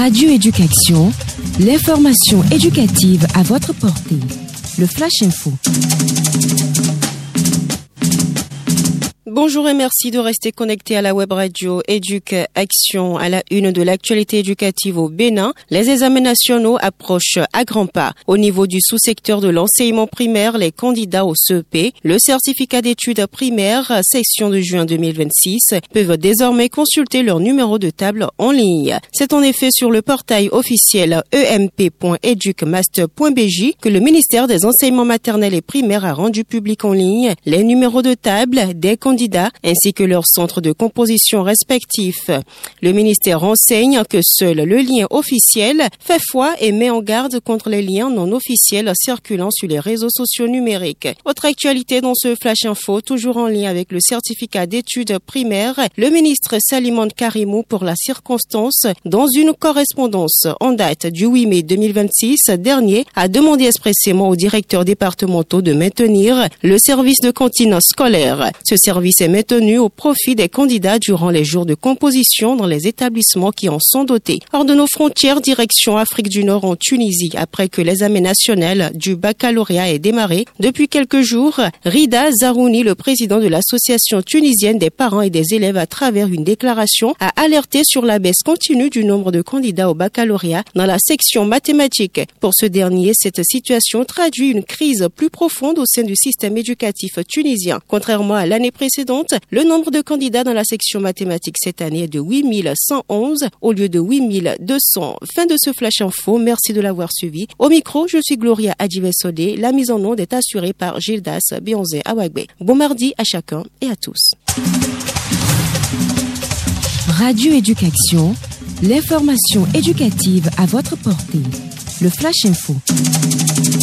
Radio Éducation, l'information éducative à votre portée. Le Flash Info. Bonjour et merci de rester connecté à la web radio Éducation. À la une de l'actualité éducative au Bénin, les examens nationaux approchent à grands pas. Au niveau du sous-secteur de l'enseignement primaire, les candidats au CEP, le certificat d'études primaires, session de juin 2026, peuvent désormais consulter leur numéro de table en ligne. C'est en effet sur le portail officiel emp.educmaster.bj que le ministère des enseignements maternels et primaires a rendu public en ligne les numéros de table des candidats ainsi que leurs centres de composition respectifs. Le ministère renseigne que seul le lien officiel fait foi et met en garde contre les liens non officiels circulant sur les réseaux sociaux numériques. Autre actualité dans ce Flash Info, toujours en lien avec le certificat d'études primaires, le ministre Salimane Karimou, pour la circonstance, dans une correspondance en date du 8 mai 2026 dernier, a demandé expressément aux directeurs départementaux de maintenir le service de cantine scolaire. Ce service est maintenu au profit des candidats durant les jours de composition dans les établissements qui en sont dotés. Hors de nos frontières, direction Afrique du Nord en Tunisie, après que l'examen national du baccalauréat ait démarré. Depuis quelques jours, Rida Zarouni, le président de l'association tunisienne des parents et des élèves, à travers une déclaration, a alerté sur la baisse continue du nombre de candidats au baccalauréat dans la section mathématiques. Pour ce dernier, cette situation traduit une crise plus profonde au sein du système éducatif tunisien. Contrairement à l'année précédente, le nombre de candidats dans la section mathématiques cette année est de 8111 au lieu de 8200. Fin de ce Flash Info. Merci de l'avoir suivi. Au micro, je suis Gloria Adjivesodé. La mise en onde est assurée par Gildas Bionzé Awagbe. Bon mardi à chacun et à tous. Radio Éducation, l'information éducative à votre portée. Le Flash Info.